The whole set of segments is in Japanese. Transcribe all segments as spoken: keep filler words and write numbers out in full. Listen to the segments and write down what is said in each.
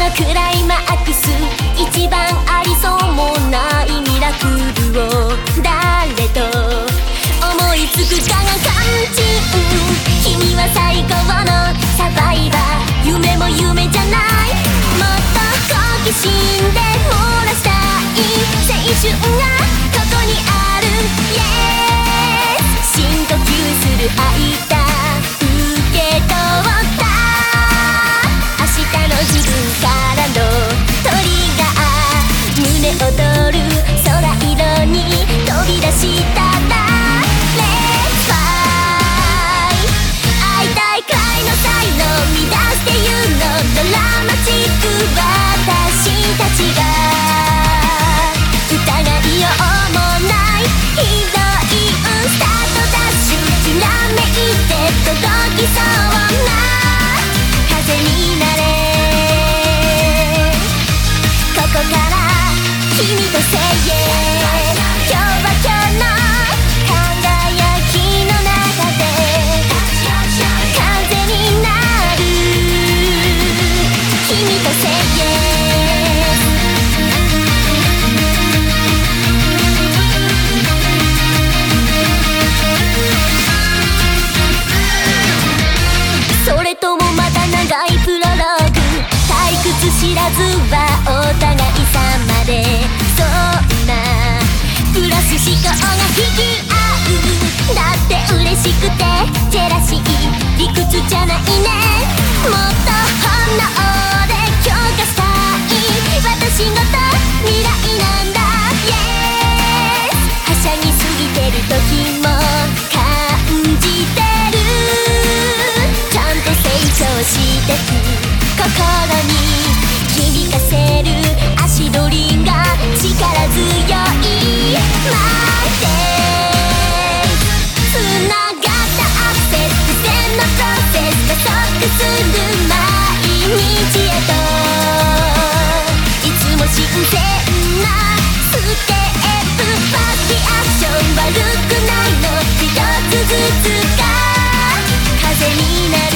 クライマックス、一番ありそうもないミラクルを誰と思いつくかが肝心。君は最高のサバイバー、夢も夢じゃない、もっと好奇心で漏らしたい青春がここにある。 Yes 深呼吸する間受け取った明日の自分からのトリガー、胸躍る空色に飛び出したら Let's fly、 会いたいくらいの才能乱して言うのドラマチック、私たちが疑いようもないヒロイン、スタートダッシュきらめいて届きそうな風になれ、ここから君と Say yeah、 今日は今日の輝きの中で風になる君と Say yeah。それともまだ長いプロローグ、退屈知らずはお互い様で、そんなプラス思考が引き合う、だって嬉しくてジェラシー理屈じゃないね、もっと本能で強化したい私ごと未来なんだ。 Yes はしゃぎすぎてる時も感じてる、ちゃんと成長してく心に響かせる足取りが力強い My day つながったアクセス、付箋のプロセス加速する毎日へと、いつも新鮮なステップ、ファスティアクション悪くないの一つずつが風になる、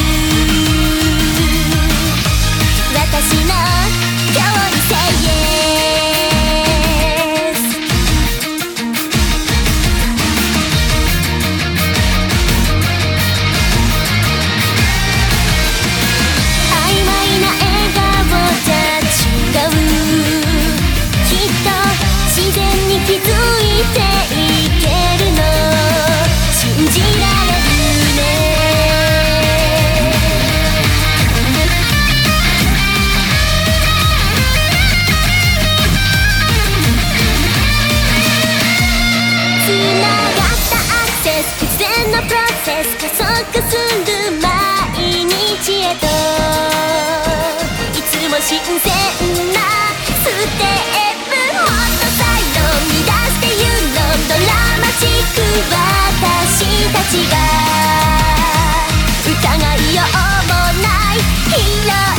私の今日に Say yes。 曖昧な笑顔じゃ違う、きっと自然に気づいていけるの信じられるね。のプロセス加速する毎日へと、いつも新鮮なステップ、もっと才能乱して言うのドラマチック、私たちが疑いようもないヒーロー